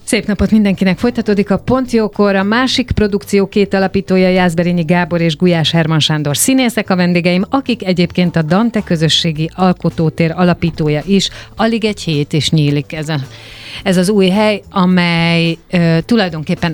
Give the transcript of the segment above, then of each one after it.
Szép napot mindenkinek! Folytatódik a Pont Jókor, a másik produkció két alapítója, Jászberényi Gábor és Gulyás Herman Sándor színészek a vendégeim, akik egyébként a Dante közösségi alkotótér alapítója is. Alig egy hét és nyílik ez az új hely, amely tulajdonképpen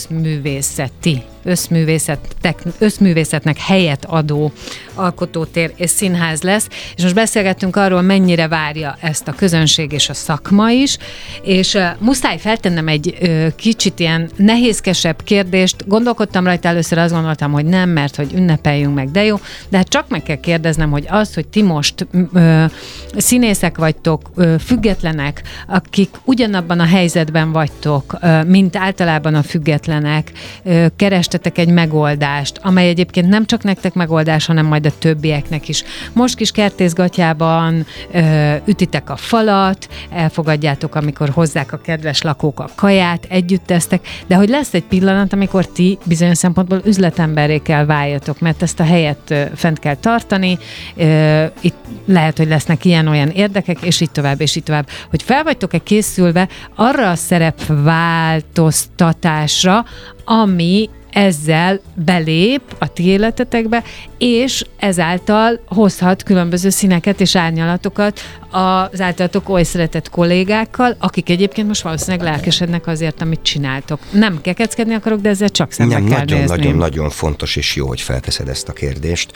összművészetnek helyet adó alkotótér és színház lesz, és most beszélgettünk arról, mennyire várja ezt a közönség és a szakma is, és muszáj feltennem egy kicsit ilyen nehézkesebb kérdést. Gondolkodtam rajta, először azt gondoltam, hogy nem, mert hogy ünnepeljünk meg, de jó, de hát csak meg kell kérdeznem, hogy az, hogy ti most színészek vagytok, függetlenek, akik ugyanabban a helyzetben vagytok, mint általában a függetlenek, kerestetek egy megoldást, amely egyébként nem csak nektek megoldás, hanem majd a többieknek is. Most kis kertészgatyában ütitek a falat, elfogadjátok, amikor hozzák a kedves lakók a kaját, együtt tesztek, de hogy lesz egy pillanat, amikor ti bizonyos szempontból üzletemberré kell váljatok, mert ezt a helyet fent kell tartani, itt lehet, hogy lesznek ilyen-olyan érdekek, és így tovább, hogy fel vagytok-e készülve arra a szerepváltoztatásra, ami ezzel belép a ti életetekbe, és ezáltal hozhat különböző színeket és árnyalatokat az általatok oly szeretett kollégákkal, akik egyébként most valószínűleg lelkesednek azért, amit csináltok. Nem kekeckedni akarok, de ezzel csak szembe kell nézni. Nagyon fontos és jó, hogy felteszed ezt a kérdést.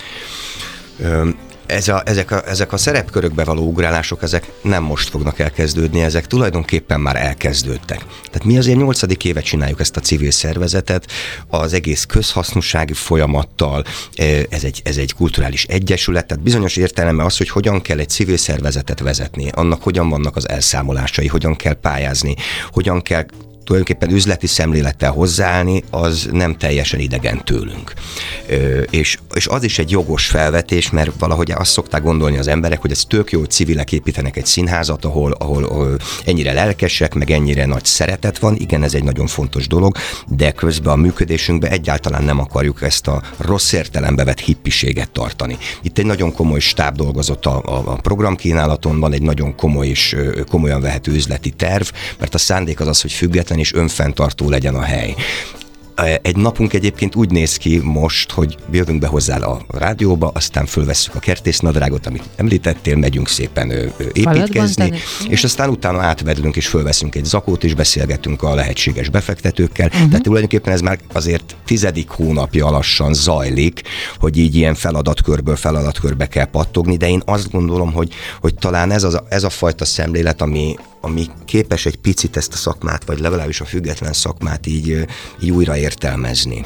Ezek a szerepkörökbe való ugrálások, ezek nem most fognak elkezdődni, ezek tulajdonképpen már elkezdődtek. Tehát mi azért 8. éve csináljuk ezt a civil szervezetet, az egész közhasznúsági folyamattal, ez egy kulturális egyesület, tehát bizonyos értelemben az, hogy hogyan kell egy civil szervezetet vezetni, annak hogyan vannak az elszámolásai, hogyan kell pályázni, hogyan kell tulajdonképpen üzleti szemlélettel hozzáállni, az nem teljesen idegen tőlünk. És az is egy jogos felvetés, mert valahogy azt szokták gondolni az emberek, hogy ez tök jó, hogy civilek építenek egy színházat, ahol ennyire lelkesek, meg ennyire nagy szeretet van. Igen, ez egy nagyon fontos dolog, de közben a működésünkben egyáltalán nem akarjuk ezt a rossz értelembe vett hippiséget tartani. Itt egy nagyon komoly stáb dolgozott a programkínálaton, van egy nagyon komoly és komolyan vehető üzleti terv, mert a szándék az, hogy független és önfenntartó legyen a hely. Egy napunk egyébként úgy néz ki most, hogy jövünk be hozzá a rádióba, aztán fölvesszük a kertésznadrágot, amit említettél, megyünk szépen építkezni, és aztán utána átvedünk és fölveszünk egy zakót, és beszélgetünk a lehetséges befektetőkkel. Tehát tulajdonképpen ez már azért 10. hónapja lassan zajlik, hogy így ilyen feladatkörbe kell pattogni, de én azt gondolom, hogy talán ez a fajta szemlélet, ami képes egy picit ezt a szakmát, vagy legalábbis a független szakmát így újra értelmezni.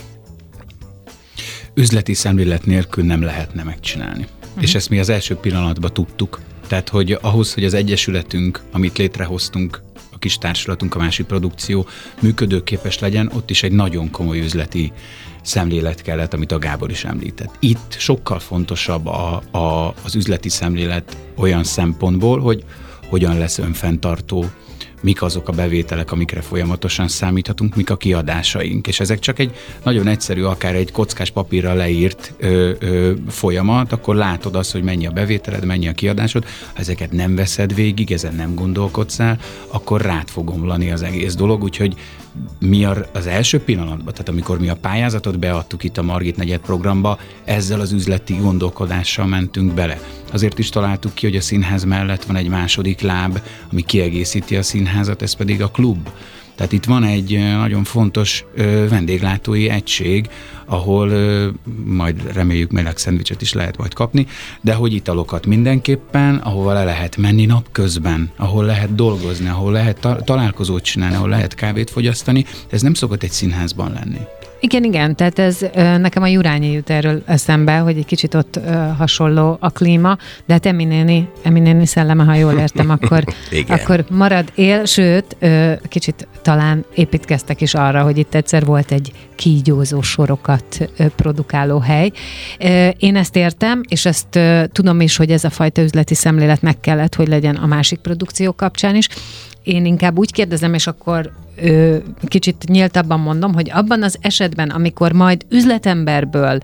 Üzleti szemlélet nélkül nem lehetne megcsinálni. És ezt mi az első pillanatban tudtuk. Tehát, hogy ahhoz, hogy az egyesületünk, amit létrehoztunk, a kis társulatunk, a másik produkció működőképes legyen, ott is egy nagyon komoly üzleti szemlélet kellett, amit a Gábor is említett. Itt sokkal fontosabb az üzleti szemlélet olyan szempontból, hogy hogyan lesz önfenntartó, mik azok a bevételek, amikre folyamatosan számíthatunk, mik a kiadásaink. És ezek csak egy nagyon egyszerű, akár egy kockás papírra leírt folyamat, akkor látod azt, hogy mennyi a bevételed, mennyi a kiadásod. Ha ezeket nem veszed végig, ezen nem gondolkodsz el, akkor rád fog omlani az egész dolog. Úgyhogy mi az első pillanatban, tehát amikor mi a pályázatot beadtuk itt a Margit negyed programba, ezzel az üzleti gondolkodással mentünk bele. Azért is találtuk ki, hogy a színház mellett van egy második láb, ami kiegészíti a színházat, ez pedig a klub. Tehát itt van egy nagyon fontos vendéglátói egység, ahol majd reméljük meleg szendvicset is lehet majd kapni, de hogy italokat mindenképpen, ahova le lehet menni napközben, ahol lehet dolgozni, ahol lehet találkozót csinálni, ahol lehet kávét fogyasztani, ez nem szokott egy színházban lenni. Igen, tehát ez nekem a Jurányi jut erről eszembe, hogy egy kicsit ott hasonló a klíma, de hát Emi néni szelleme, ha jól értem, akkor marad él, sőt, kicsit talán építkeztek is arra, hogy itt egyszer volt egy kígyózó sorokat produkáló hely. Én ezt értem, és ezt tudom is, hogy ez a fajta üzleti szemlélet meg kellett, hogy legyen a másik produkció kapcsán is. Én inkább úgy kérdezem, és akkor kicsit nyíltabban mondom, hogy abban az esetben, amikor majd üzletemberből,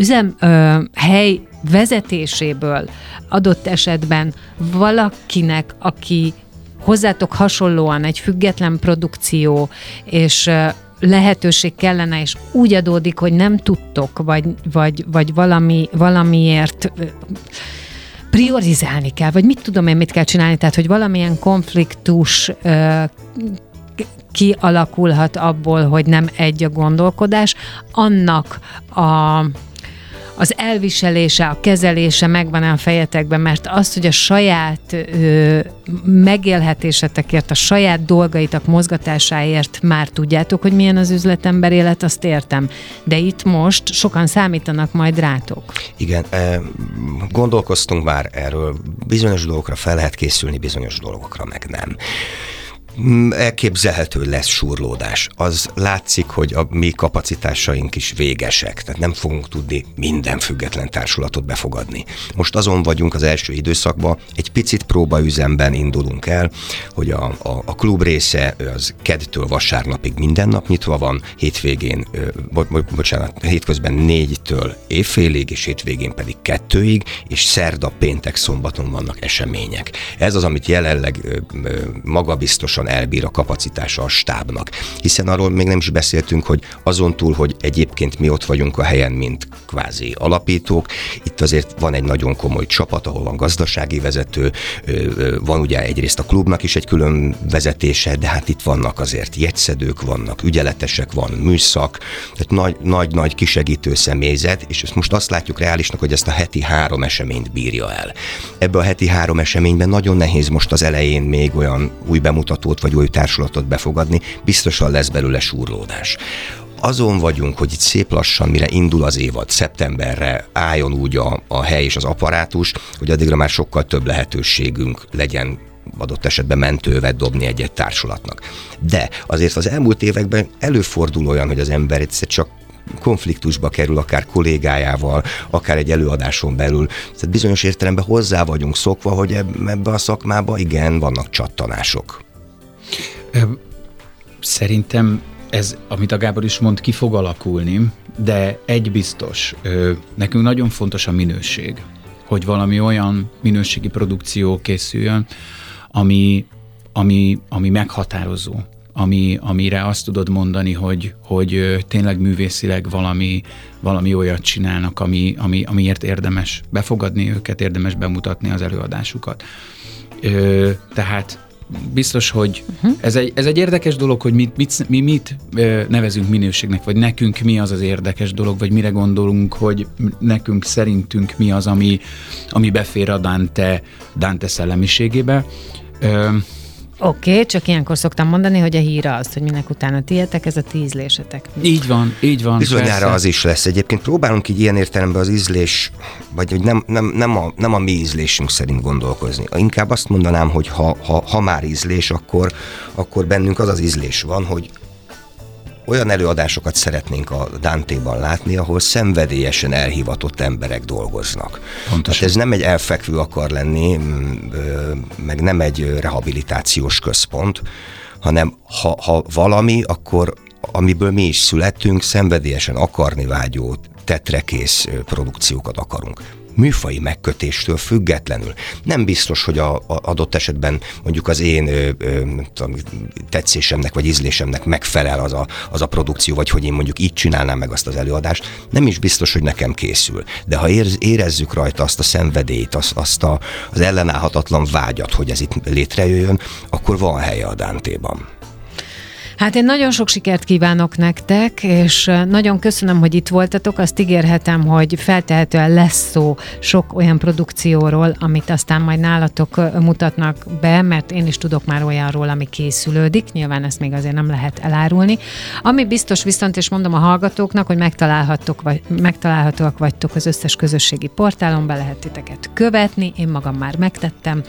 hely vezetéséből adott esetben valakinek, aki hozzátok hasonlóan egy független produkció, és lehetőség kellene, és úgy adódik, hogy nem tudtok, vagy valamiért priorizálni kell, vagy mit tudom én, mit kell csinálni, tehát, hogy valamilyen konfliktus kialakulhat abból, hogy nem egy a gondolkodás, annak az elviselése, a kezelése megvan-e a fejetekben, mert az, hogy a saját megélhetésetekért, a saját dolgaitak mozgatásáért már tudjátok, hogy milyen az üzletember élet, azt értem. De itt most sokan számítanak majd rátok. Igen, gondolkoztunk már erről, bizonyos dolgokra fel lehet készülni, bizonyos dolgokra meg nem. Elképzelhető lesz súrlódás. Az látszik, hogy a mi kapacitásaink is végesek, tehát nem fogunk tudni minden független társulatot befogadni. Most azon vagyunk az első időszakban, egy picit próbaüzemben indulunk el, hogy a klub része az keddtől vasárnapig minden nap nyitva van, hétközben 4-től évfélig, és hétvégén pedig 2-ig, és szerda, péntek, szombaton vannak események. Ez az, amit jelenleg magabiztosan elbír a kapacitása a stábnak. Hiszen arról még nem is beszéltünk, hogy azon túl, hogy egyébként mi ott vagyunk a helyen, mint kvázi alapítók, itt azért van egy nagyon komoly csapat, ahol van gazdasági vezető, van ugye egyrészt a klubnak is egy külön vezetése, de hát itt vannak azért jegyszedők, vannak ügyeletesek, van műszak, tehát nagy kisegítő személyzet, és ezt most azt látjuk reálisnak, hogy ezt a heti 3 eseményt bírja el. Ebbe a heti 3 eseményben nagyon nehéz most az elején még olyan új bemutatót vagy új társulatot befogadni, biztosan lesz belőle súrlódás. Azon vagyunk, hogy itt szép lassan, mire indul az évad, szeptemberre álljon úgy a hely és az apparátus, hogy addigra már sokkal több lehetőségünk legyen adott esetben mentővet dobni egy társulatnak. De azért az elmúlt években előfordul olyan, hogy az ember egyszer csak konfliktusba kerül, akár kollégájával, akár egy előadáson belül. Tehát bizonyos értelemben hozzá vagyunk szokva, hogy ebbe a szakmába igen, vannak csattanások. Szerintem ez, amit a Gábor is mond, ki fog alakulni, de egy biztos, nekünk nagyon fontos a minőség, hogy valami olyan minőségi produkció készüljön, ami meghatározó, amire azt tudod mondani, hogy tényleg művészileg valami olyat csinálnak, amiért érdemes befogadni őket, érdemes bemutatni az előadásukat. Tehát biztos, hogy ez egy érdekes dolog, hogy mi mit nevezünk minőségnek, vagy nekünk mi az érdekes dolog, vagy mire gondolunk, hogy nekünk szerintünk mi az, ami befér a Dante szellemiségébe. Oké, csak ilyenkor szoktam mondani, hogy a híra az, hogy minek utána tietek, ez a ti ízlésetek. Így van. Bizonyára persze. Az is lesz. Egyébként próbálunk így ilyen értelemben az ízlés, vagy hogy nem a mi ízlésünk szerint gondolkozni. Inkább azt mondanám, hogy ha már ízlés, akkor bennünk az ízlés van, hogy olyan előadásokat szeretnénk a Dante-ban látni, ahol szenvedélyesen elhivatott emberek dolgoznak. Tehát ez nem egy elfekvő akar lenni, meg nem egy rehabilitációs központ, hanem ha valami, akkor amiből mi is születtünk, szenvedélyesen akarni vágyó, tetrekész produkciókat akarunk. Műfai megkötéstől függetlenül. Nem biztos, hogy a adott esetben mondjuk az én tetszésemnek vagy ízlésemnek megfelel az a produkció, vagy hogy én mondjuk így csinálnám meg azt az előadást. Nem is biztos, hogy nekem készül. De ha érezzük rajta azt a szenvedélyt, azt az ellenállhatatlan vágyat, hogy ez itt létrejöjjön, akkor van helye a Dante-ban. Hát én nagyon sok sikert kívánok nektek, és nagyon köszönöm, hogy itt voltatok. Azt ígérhetem, hogy feltehetően lesz szó sok olyan produkcióról, amit aztán majd nálatok mutatnak be, mert én is tudok már olyanról, ami készülődik. Nyilván ezt még azért nem lehet elárulni. Ami biztos viszont, és mondom a hallgatóknak, hogy megtalálhatóak vagytok az összes közösségi portálon, be lehet titeket követni. Én magam már megtettem.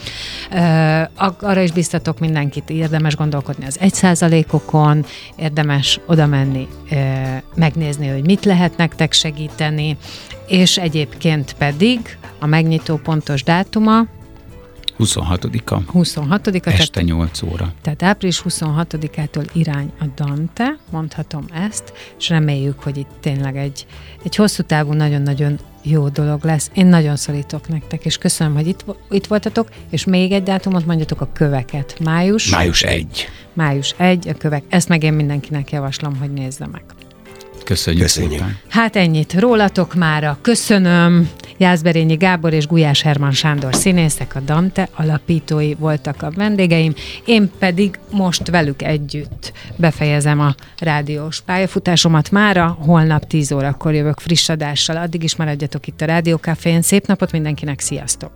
Arra is biztatok mindenkit, érdemes gondolkodni az 1%-okon, érdemes oda menni, megnézni, hogy mit lehet nektek segíteni, és egyébként pedig a megnyitó pontos dátuma 26-a. 26-a. Este 8 óra. Tehát április 26-ától irány a Dante, mondhatom ezt, és reméljük, hogy itt tényleg egy hosszú távú, nagyon-nagyon jó dolog lesz. Én nagyon szorítok nektek, és köszönöm, hogy itt voltatok, és még egy dátumot mondjatok, a köveket. Május 1. Május 1, a kövek. Ezt meg én mindenkinek javaslom, hogy nézze meg. Köszönjük szépen. Hát ennyit rólatok mára. Köszönöm. Jászberényi Gábor és Gulyás Herman Sándor színészek, a Dante alapítói voltak a vendégeim. Én pedig most velük együtt befejezem a rádiós pályafutásomat mára. Holnap 10 órakor jövök friss adással. Addig is maradjatok itt a Rádió Cafén. Szép napot mindenkinek, sziasztok!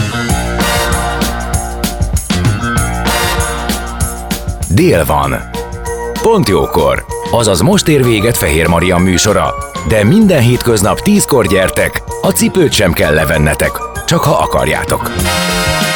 Dél van. Pont jókor. Azaz most ér véget Fehér Marian műsora. De minden hétköznap 10-kor gyertek, a cipőt sem kell levennetek, csak ha akarjátok.